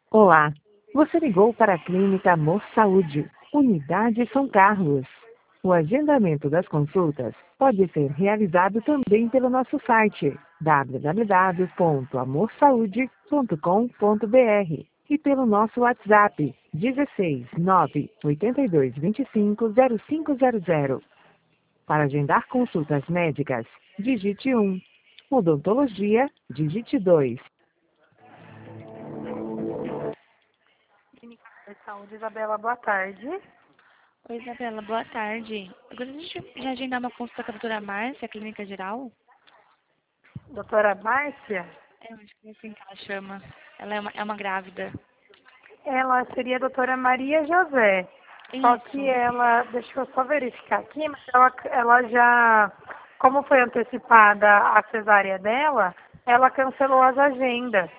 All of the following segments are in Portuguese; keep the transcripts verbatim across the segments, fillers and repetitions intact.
Olá, você ligou para a Clínica Amor Saúde, Unidade São Carlos. O agendamento das consultas pode ser realizado também pelo nosso site w w w ponto amor saúde ponto com ponto b r e pelo nosso WhatsApp dezesseis, nove, oito dois, vinte e cinco, zero cinco zero zero. Para agendar consultas médicas, digite um. Odontologia, digite dois. Clínica de Saúde, Isabela, boa tarde. Oi, Isabela, boa tarde. Eu gostaria de de agendar uma consulta com a doutora Márcia, Clínica Geral. Doutora Márcia, É, eu acho que é assim que ela chama. Ela é uma, é uma grávida. ela seria a doutora Maria José. Só que Isso. ela, deixa eu só verificar aqui, mas ela, ela já, como foi antecipada a cesárea dela, ela cancelou as agendas.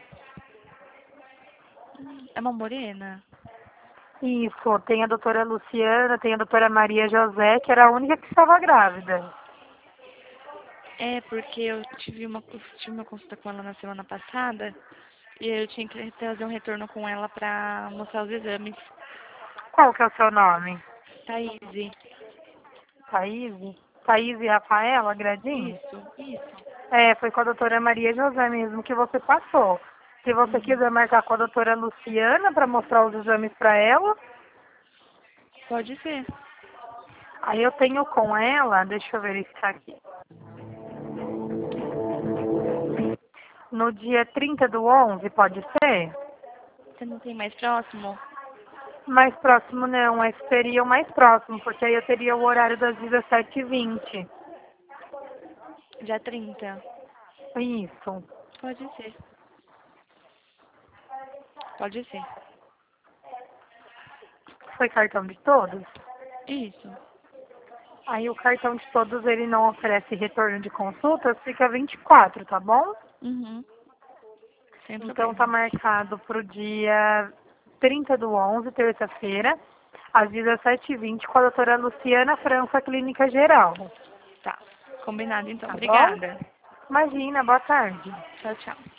É uma morena? Isso, tem a doutora Luciana, tem a doutora Maria José, que era a única que estava grávida. É, porque eu tive uma, eu tive uma consulta com ela na semana passada e eu tinha que trazer um retorno com ela para mostrar os exames. Qual que é o seu nome? Thaís. Thaís? Thaís e Rafaela Gradin? Isso, isso. É, foi com a doutora Maria José mesmo que você passou. Se você Uhum. quiser marcar com a doutora Luciana para mostrar os exames para ela, Pode ser. aí eu tenho com ela, deixa eu verificar aqui. No dia trinta do onze, pode ser? Você não tem mais próximo? Mais próximo não, esse seria o mais próximo, porque aí eu teria o horário das dezessete e vinte. Dia trinta? Isso. Pode ser. Pode ser. Foi cartão de todos? Isso. Aí o cartão de todos ele não oferece retorno de consultas, fica vinte e quatro, tá bom? Uhum. Sem Então tá problema. marcado para o dia trinta do onze, terça-feira, às dezessete e vinte, com a doutora Luciana França, Clínica Geral. Tá. Combinado então. Tá bom? Obrigada. Imagina, boa tarde. Tchau, tchau.